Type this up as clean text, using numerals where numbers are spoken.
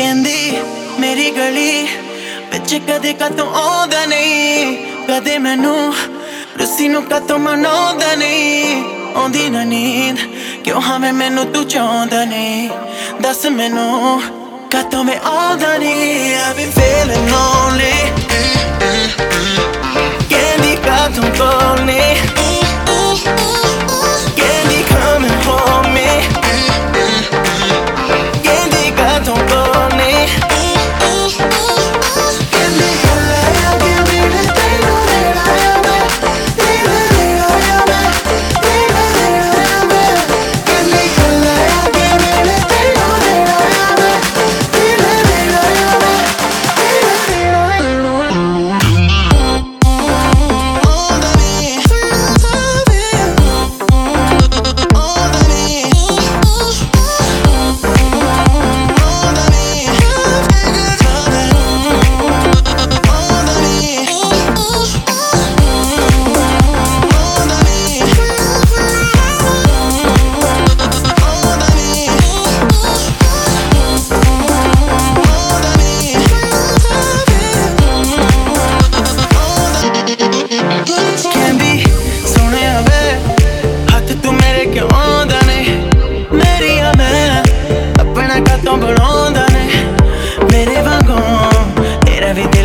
ਕਹਿੰਦੀ ਮੇਰੀ ਗਲੀ ਵਿੱਚ ਕਦੇ ਕਾਤੋਂ ਆਉਂਦਾ ਨਹੀਂ, ਕਦੇ ਮੈਨੂੰ ਰੁੱਸੀ ਨੂੰ ਕਾਤੋਂ ਮਨਾਉਂਦਾ ਨਹੀਂ। ਆਉਂਦੀ ਨਾ ਨੀਂਦ ਕਿਉਂ ਹਵੇਂ ਮੈਨੂੰ ਤੂੰ ਚਾਹੁੰਦਾ ਨਹੀਂ, ਦੱਸ ਮੈਨੂੰ ਕਾਤੋਂ ਮੈਂ ਆਉਂਦਾ ਨਹੀਂ। I've been feeling lonely, ਕਹਿੰਦੀ ਕਾਤੋਂ ਕੋਲੇ, ਕਹਿੰਦੀ coming for me, ਕਹਿੰਦੀ ਕਾਤੋਂ ਕੋਲੇ, ਕਹਿੰਦੀ ਕੱਲਾ ਕਿ ਮੇਰੇ ਤੈਨੂੰ ਦੇਣਾ ਆ ਮੈਂ, ਤੇਰਾ ਦੇਣਾ ਆ ਮੈਂ, ਤੇਰਾ ਦੇਣਾ ਆ ਮੈਂ। ਕਹਿੰਦੀ ਕੱਲਾ ਕਿ ਮੇਰੇ ਤੈਨੂੰ ਦੇਣਾ ਆ ਮੈਂ, ਤੇਰਾ ਦੇਣਾ ਆ ਮੈਂ, ਤੇਰਾ ਦੇਣਾ ਆ ਮੈਂ। ਕਹਿੰਦੀ ਸੋਹਣਿਆ ਵੇ ਹੱਥ ਤੂੰ ਮੇਰੇ ਕਿਉਂ ਆਉਂਦਾ ਨੇ, ਮੇਰੀਆਂ ਮੈਂ ਆਪਣਾ ਕਾਤੋਂ ਬਣਾਉਂਦਾ ਨੇ, ਮੇਰੇ ਵਾਂਗੂ ਤੇਰਾ ਵੀ